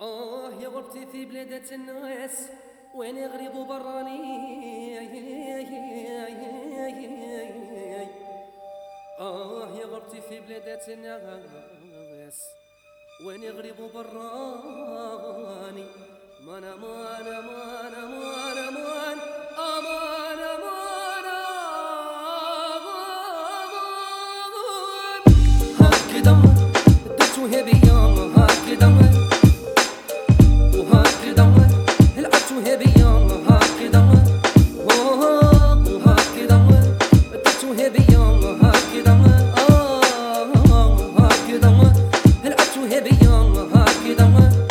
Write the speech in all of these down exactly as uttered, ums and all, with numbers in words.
آه يا غربتي في بلادة الناس وين يغربوا براني. آه يا غربتي في بلادة الناس وين يغربوا براني. مانا مانا مانا مانا مانا أمانا مانا هكذا درتو هبيا هكذا وهكذا لعبتو هبيا هكذا وهكذا درتو هبيا هكذا هكذا لعبتو هبيا هكذا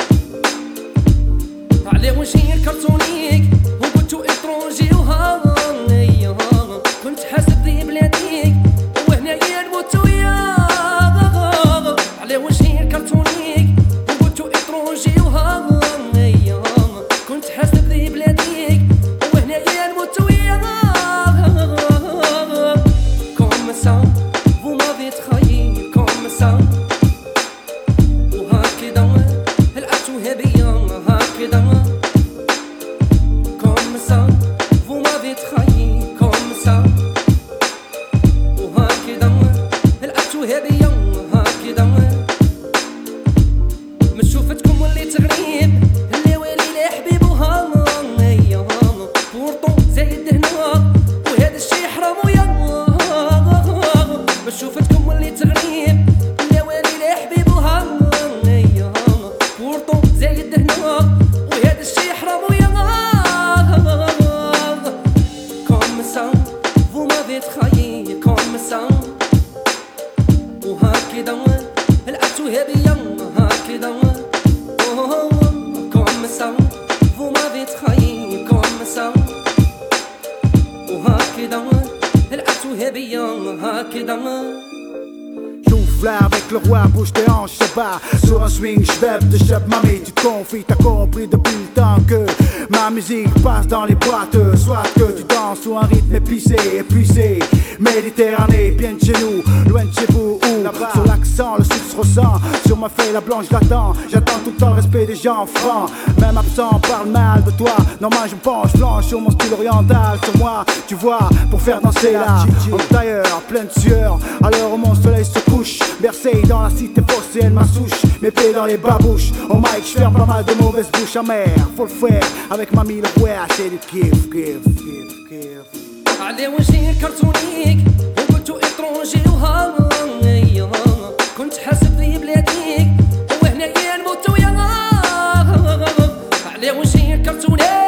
على وجهي الكرتونيك وقلتو اترونجي وهايا كنت حاسب ذي بلاديك وهنايا نموت وياك على وجهي الكرتونيك وقلتو اترونجي وهايا كنت حاسب ذي بلاديك وهنايا نموت وياك. Comme ça, vous m'avez trahi, comme ça وهكذا لعبتو هبيا هكذا comme ça vous m'avez trahi comme ça وهكذا لعبتو هبيا هكذا من شوفتكم وليت غريب اللي ويلي لي حبيب وهايا بورطو زايد هنا وهذا الشي حرام ويا من شوفتكم وليت غريب اللي ويلي لي حبيب وهايا بورطو زايد هنا وهذا الشي حرام ويا comme ça vous m'avez trahi comme ça وهكذا لعبتو هبيا هكذا comme ça vous m'avez trahi comme ça وهكذا لعبتو هبيا هكذا. Là avec le roi, bouge tes hanches, je bats sur un swing, j'veb de chef, mamie, tu te confies, t'as compris depuis le temps que ma musique passe dans les boîtes. Soit que tu danses sous un rythme épicé, épuisé, Méditerranée, bien de chez nous, loin de chez vous, où sur l'accent, le sucre se ressent, sur ma feuille la blanche j'attends, j'attends tout le temps le respect des gens francs, même absent, parle mal de toi, normal je me penche, flanche sur mon style oriental, sur moi, tu vois, pour faire danser là, en tailleur, plein de sueur, à l'heure où mon soleil se couche, bercé dans la cité phocéenne, ma souche, mes pieds dans les babouches. Au mic, j'ferme pas mal de mauvaises bouches amères. Faut le faire avec mamie le roi, c'est du kiff, kiff, kiff, kiff. على وجهي الكرتونيك وقلتو اترونجي وهايا كنت حاسب ذي بلاديك وهنايا نموت وياك على وجهي الكرتونيك